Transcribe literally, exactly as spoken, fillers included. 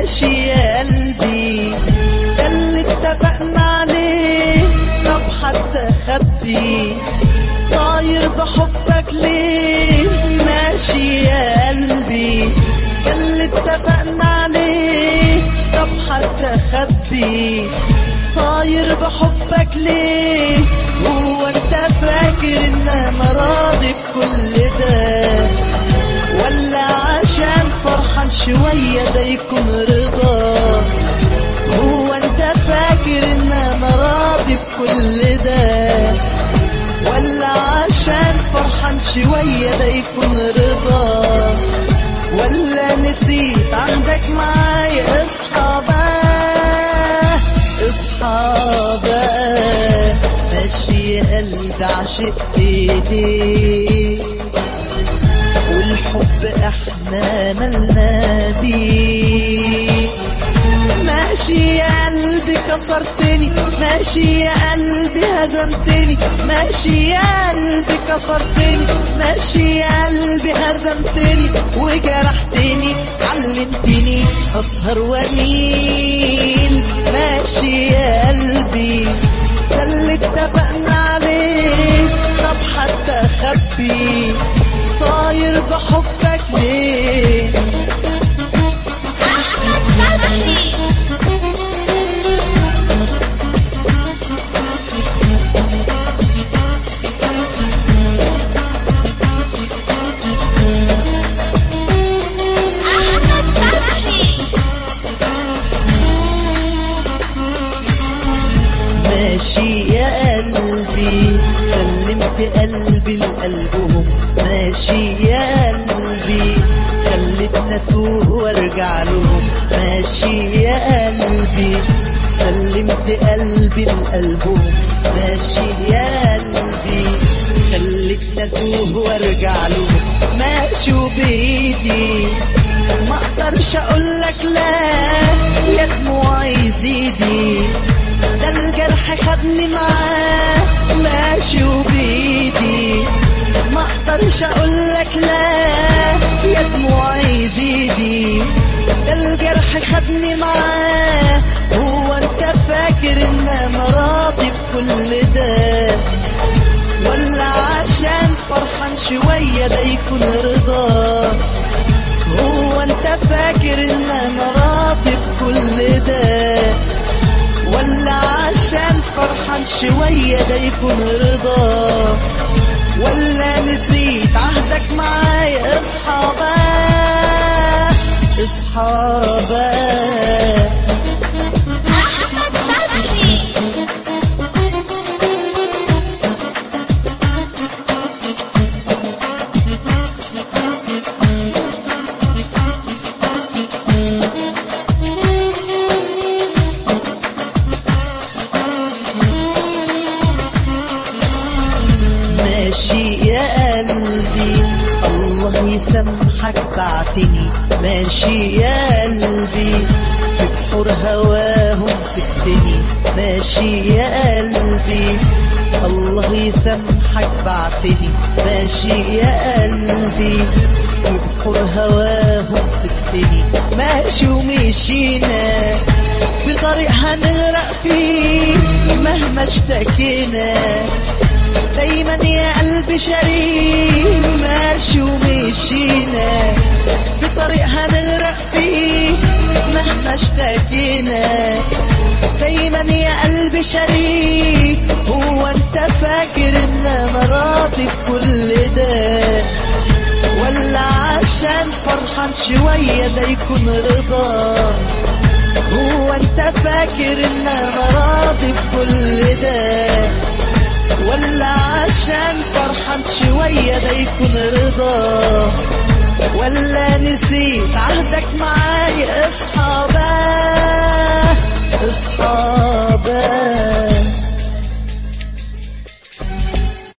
ماشي يا قلبي، ده اللي اتفقنا عليه، طب حتى خبي طاير بحبك ليه؟ ماشي يا قلبي، ده اللي اتفقنا عليه، طب حتى خبي طاير بحبك ليه؟ هو انت فاكر ان انا راضي بكل ده، ولا عشان فرحان شوية ده يكون رضا؟ هو انت فاكر ان انا راضي بكل ده، ولا عشان فرحان شوية ده يكون رضا؟ ولا نسيت عهدك معايا؟ اصحى بقى اصحى بقى، ماشي يا قلبي عشقت ايديك، والحب احنا ملنا بيه. ماشي يا قلبي كسرتني، ماشي يا قلبي هزمتني، ماشي يا قلبي كسرتني، ماشي يا قلبي هزمتني وجرحتني، علمتني اسهر واميل. ماشي يا قلبي، ده اللي اتفقنا عليه، طب حتى خبي طاير بحبك ليه؟ ماشي يا قلبي، سلمت قلبي لقلبهم، ماشي يا قلبي، خلتنا اتوه وارجع لهم. ماشي يا قلبي، سلمت قلبي لقلبهم، ماشي يا قلبي، خلتنا اتوه وارجع لهم. ماشي وبايدي ما اقدرش اقولك لا، يا دموعي زيدي، ده الجرح خدني معاه. ماشي وبايدي ما اقدرش اقولك لا، يا دموعي زيدي، ده الجرح خدني معاه. هو انت فاكر ان انا راضي بكل ده، ولا عشان فرحان شوية ده يكون رضا؟ هو انت فاكر ان انا راضي بكل ده، ولا عشان فرحان شوية ده يكون رضا؟ ولا نسيت عهدك معايا؟ اصحى بقى اصحى بقى. ماشي يا قلبي، الله يسامحك بعتني. ماشي يا قلبي، في بحور هواهم سكتني. ماشي يا قلبي، الله يسامحك بعتني. ماشي يا قلبي، في بحور هواهم سكتني. ماشي ومشينا في طريق هنغرق فيه مهما اشتكينا، دايما يا قلبي شريك. ماشي ومشينا في طريق هنغرق فيه مهما اشتكينا، دايما يا قلبي شريك. هو انت فاكر ان انا راضي بكل ده، ولا عشان فرحان شوية ده يكون رضا؟ هو انت فاكر ان انا راضي بكل ده، ولا عشان فرحان شوية ده يكون رضا؟ ولا نسيت عهدك معايا؟ اصحى